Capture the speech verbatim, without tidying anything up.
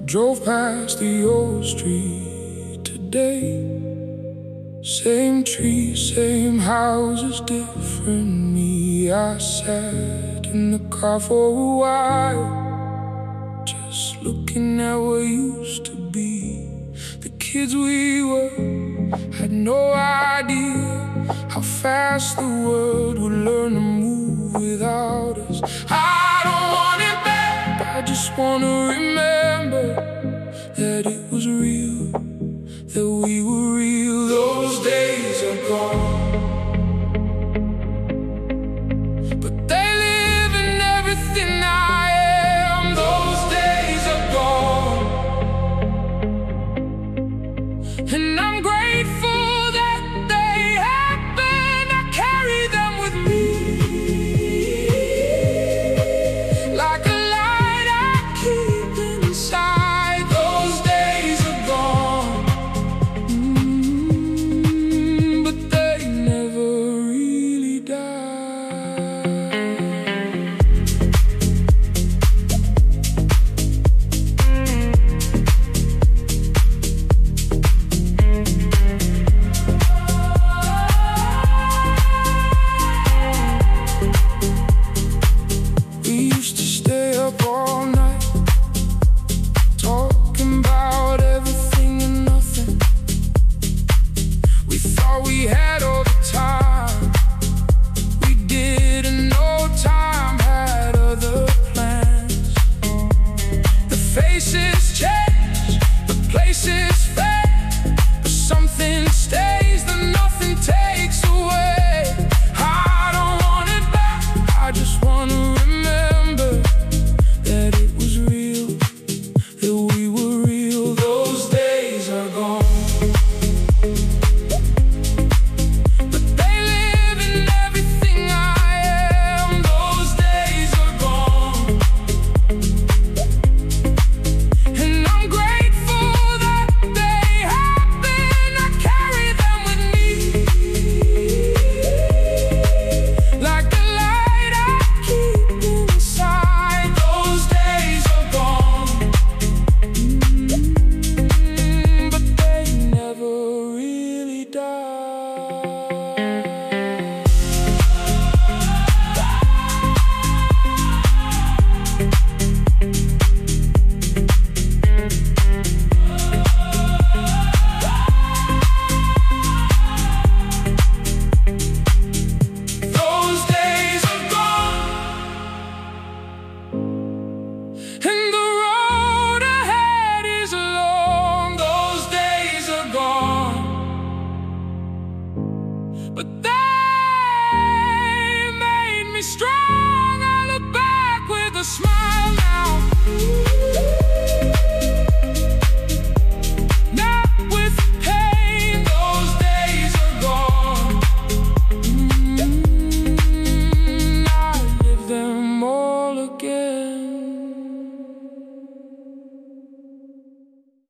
Drove past the old street today. Same trees, same houses, different me. I sat in the car for a while, just looking at what used to be. The kids we were had no idea how fast the world would learn to move without us. I don't want it back, I just wanna remember that it was real, that we were real. Those days are gone, but they live in everything I am. Those days are gone, and I'm grateful that they happened. I carry them with me like a light I keep inside. Those days are gone, mm, but they never really died. We used to stay up all night, talking about everything and nothing. We thought we had all the time, we didn't know time had other plans. The faces change, the places fade, but something stays that nothing takes away. I don't want it back, I just wanna remember that it was real, that we were real. Those days are gone, but they live in everything I am. Those days are gone, and I'm grateful that they happened. I carry them with me like a light I keep inside. Those days are gone, mm, but they never really died. Those days are gone, and the road ahead is long. Those days are gone, but they made me strong. I look back with a smile now.